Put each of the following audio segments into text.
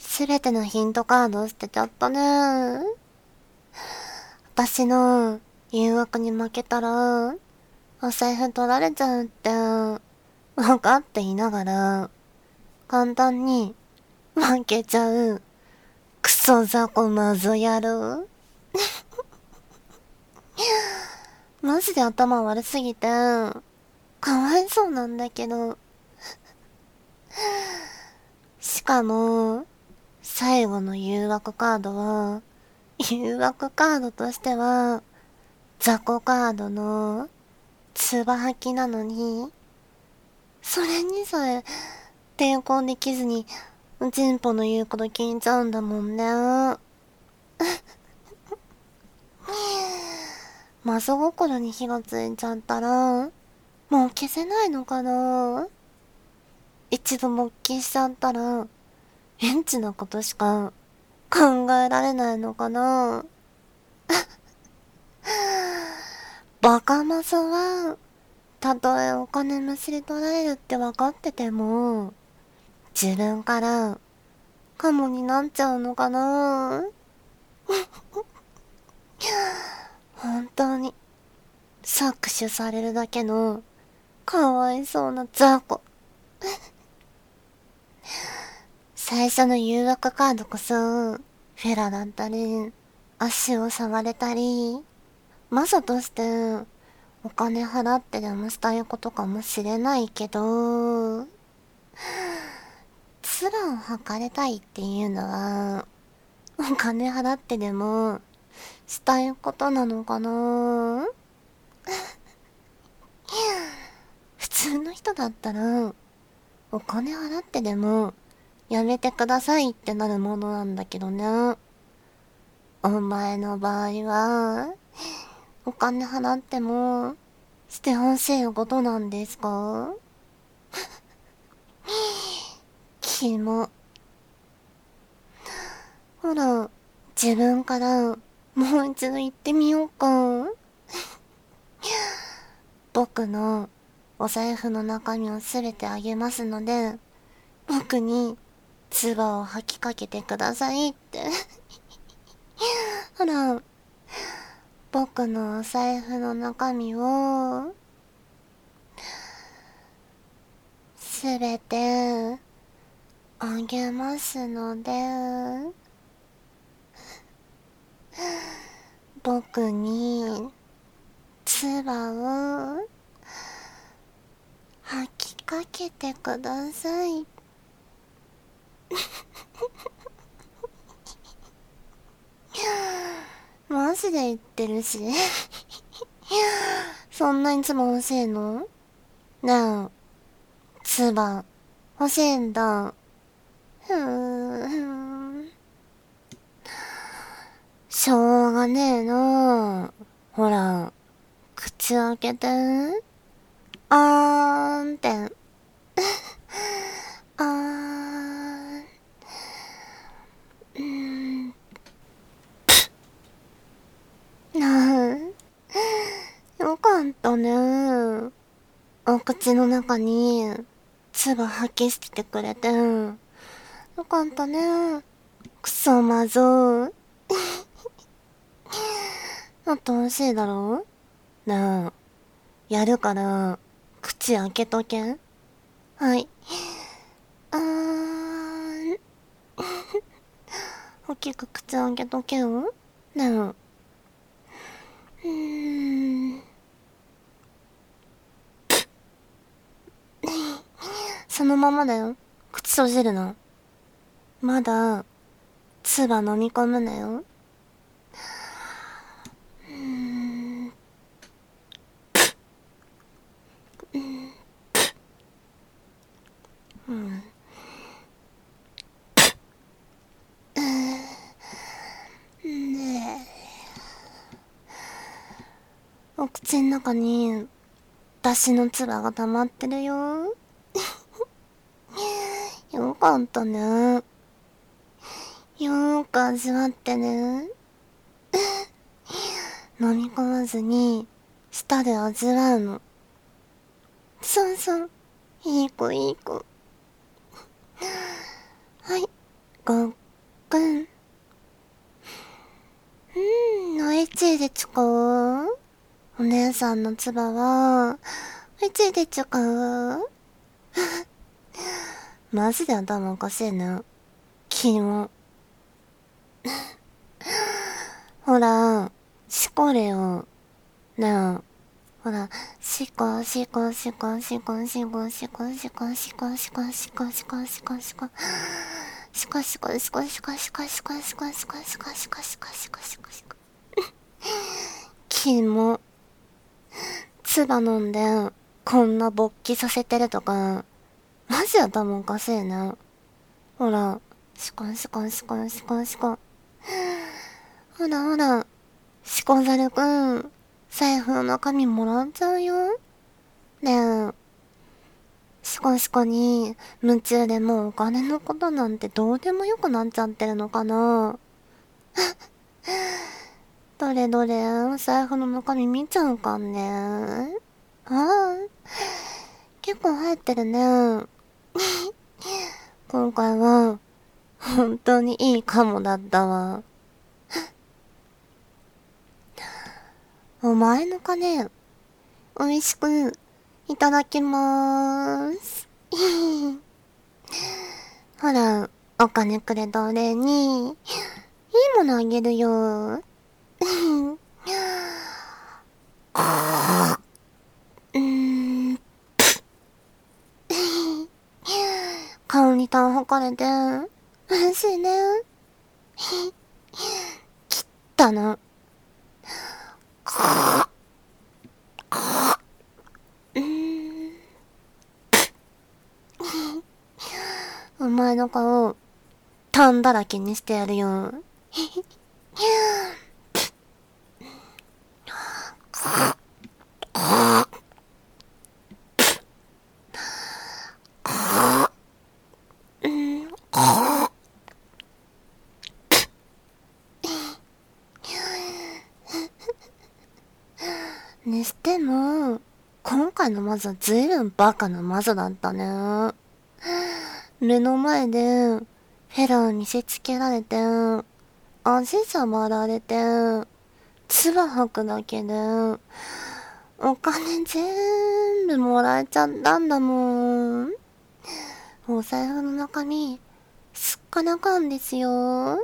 すべてのヒントカード捨てちゃったね。私の誘惑に負けたら、お財布取られちゃうって、分かっていながら、簡単に負けちゃう、クソ雑魚マゾ野郎。マジで頭悪すぎて、かわいそうなんだけど。しかも、最後の誘惑カードは、誘惑カードとしては、雑魚カードの、つば吐きなのに、それにさえ、抵抗できずに、チンポの言うこと聞いちゃうんだもんね。マゾ心に火がついちゃったら、もう消せないのかな。一度勃起しちゃったら、エンチなことしか考えられないのかな。バカマゾは、たとえお金むしり取られるって分かってても、自分からカモになっちゃうのかな。本当に搾取されるだけのかわいそうな雑魚。最初の誘惑カードこそフェラだったり、足を触れたり、マサとしてお金払ってでもしたいことかもしれないけど、面を吐かれたいっていうのはお金払ってでもしたいことなのかな。普通の人だったらお金払ってでもやめてくださいってなるものなんだけどね。お前の場合はお金払ってもしてほしいことなんですか？キモ。ほら、自分からもう一度言ってみようか。僕のお財布の中身をすべてあげますので、僕に唾を吐きかけてくださいって。ほら、僕のお財布の中身をすべてあげますので、僕に唾を吐きかけてください。マジで言ってるし。そんなに唾欲しいの？ねえ、唾欲しいんだ。しょうがねえな。ほら、口開けて。あーんって。あーん。なあ、よかったね。お口の中に唾吐き捨ててくれて。よかったね。クソまぞー。もっと欲しいだろ？なあ、やるから、口開けとけ。はい。あーん。大きく口開けとけよ。ねえ。そのままだよ。口閉じるな。まだ、唾飲み込むなよ。お口の中に、私の唾が溜まってるよ。よかったね。よーく味わってね。飲み込まずに、舌で味わうの。そうそう。いい子いい子。はい。ごっでちゅか？お姉さんのつばは、いつでちゅか？マジで頭おかしいね。キモ。ほら、しこれよ。ねえ。ほら、しこしこしこしこしこしこしこしこしこしこしこしこしこ。しこしこしこしこしこしこしこしこしこしこしこしこしこしこしこ。キモ。唾飲んで、こんな勃起させてるとか、マジ頭おかしいね。ほら、シコンシコンシコンシコンシコン。ほらほら、シコザルくん、財布の中身もらっちゃうよ。ねえ、シコシコに夢中でもうお金のことなんてどうでもよくなっちゃってるのかな。どれどれ、財布の中身見ちゃうかね。ああ、結構入ってるね。今回は、本当にいいカモだったわ。お前の金、美味しく、いただきまーす。ほら、お金くれたお礼に、いいものあげるよ。顔にタン吐かれて、嬉しいね。切ったな。お前の顔、タンだらけにしてやるよ。にしても、今回の魔女はずいぶんバカな魔女だったね。目の前で、フェラー見せつけられて、足触られて、唾吐くだけで、お金全部もらえちゃったんだもん。お財布の中身、すっからかんですよ。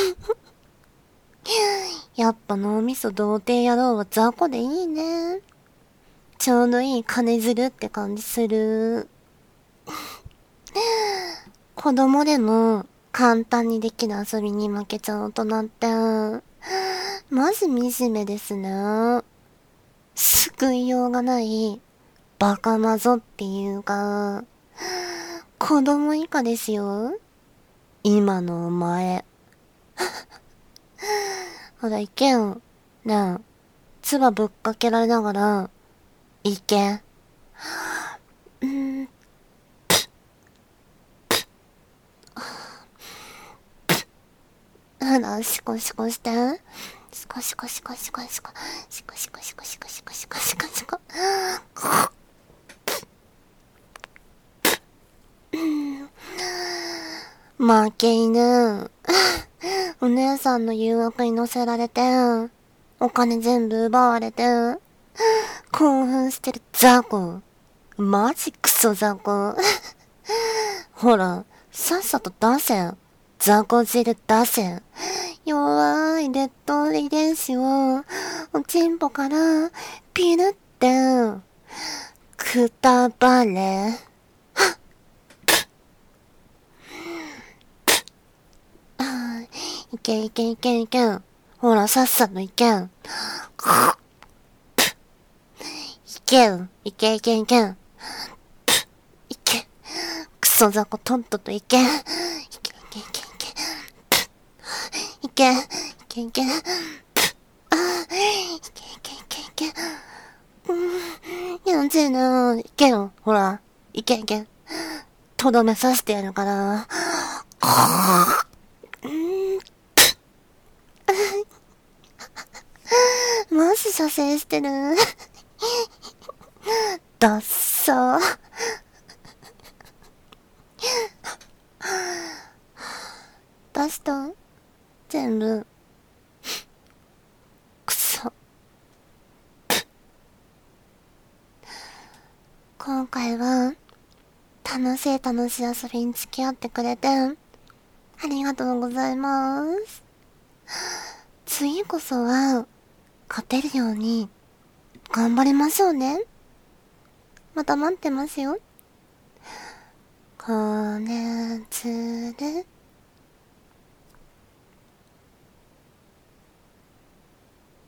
やっぱ脳みそ童貞野郎は雑魚でいいね。ちょうどいい金づるって感じする。子供でも簡単にできる遊びに負けちゃう大人って、マジ惨めですね。救いようがないバカマゾっていうか、子供以下ですよ。今のお前。ほら、いけよ。なあ、唾ぶっかけられながら、いけ。ほら、シコシコして。シコシコシコシコシコ。シコシコシコシコシコシコシコシコ。負け犬。お姉さんの誘惑に乗せられて、お金全部奪われて、興奮してるザコ。マジクソザコ。ほら、さっさと出せ。ザコ汁出せ。弱い劣等遺伝子を、おちんぽからピルって、くたばれ。いけいけいけいけん。ほら、さっさといけん。いけん。いけいけいけん。いけ。クソザコとっとといけ。いけいけいけいけ。いけ。いけいけ。いけいけいけいけ。やんちいな。いけよ。ほら。いけいけ。とどめさせてやるから。マジ射精してる。ダッサー。出した全部。くそ。 今回は、楽しい遊びに付き合ってくれて、ありがとうございます。次こそは、勝てるように、頑張りましょうね。また待ってますよ。こねつる